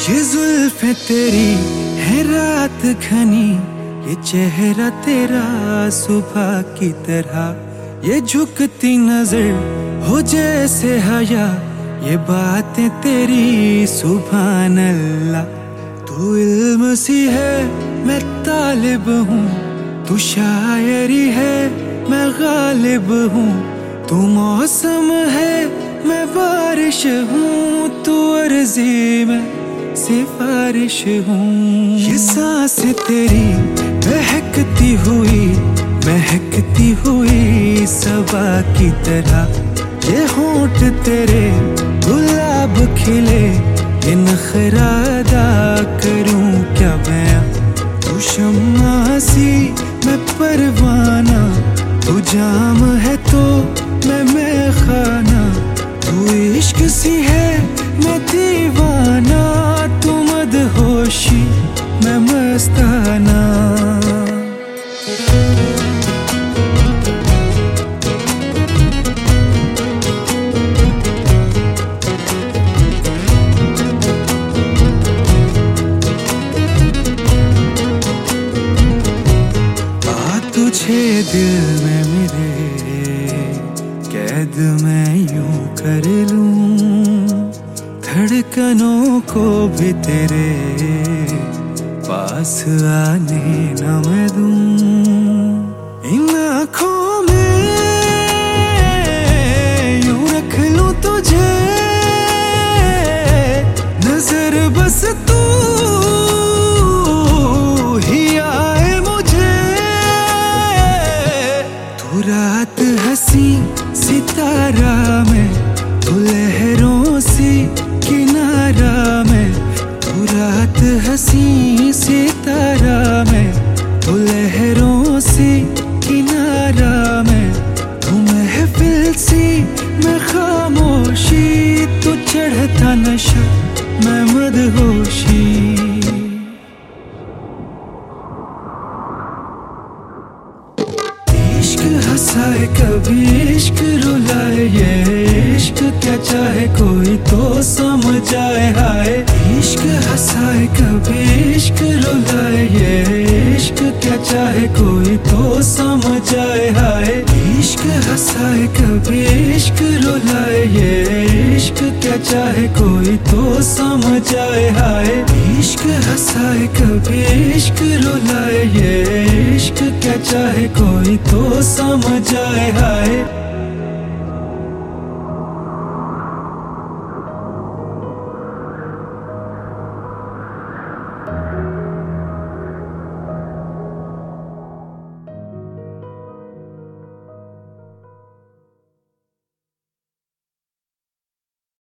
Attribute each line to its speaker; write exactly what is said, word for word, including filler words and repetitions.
Speaker 1: ये जुल्फें तेरी है रात घनी, ये चेहरा तेरा सुबह की तरह, ये झुकती नजर हो जैसे हया, ये बातें तेरी सुभान अल्लाह। तू इल्म सी है मैं तालिब हूँ, तू शायरी है मैं गालिब हूँ, तू मौसम है मैं बारिश हूँ, तू अर्जी में सिफारिश हूँ। ये सांस तेरी बहकती हुई महकती हुई सबा की तरह, ये होंठ तेरे गुलाब खिले, ये नखरा अदा करूं क्या मैं। तू शम्मा सी मैं परवाना, तू जाम है तो मैं मैं खाना, तू इश्क सी है मैं दीवाना, तू मदहोशी मैं मस्ताना। आ तुझे दिल में मेरे कैद मैं यूं कर लूं, धड़कनों को भी तेरे पास आने न मैं दूं। इन आँखों में यूं रख लूं तुझे, नजर बस तू ही आए मुझे। तू रात हंसी सितारा में, तू लहरों सी किनारा में, तू रात हंसी सितारा में, तू लहरों सी किनारा में, तू महफिल सी मैं खामोशी, तू चढ़ता नशा मैं मदहोशी। इश्क हंसाए कभी इश्क रुलाए, ये इश्क क्या चाहे कोई तो समझ आए हाय। इश्क हंसाए कभी इश्क रुलाए, ये इश्क क्या चाहे कोई तो समझ आए हाय। इश्क हंसाए कभी इश्क रुलाए, ये इश्क क्या चाहे कोई तो समझ आए हाय। इश्क हंसाए कभी इश्क रुलाए, ये इश्क क्या चाहे कोई तो समझ आए हाय।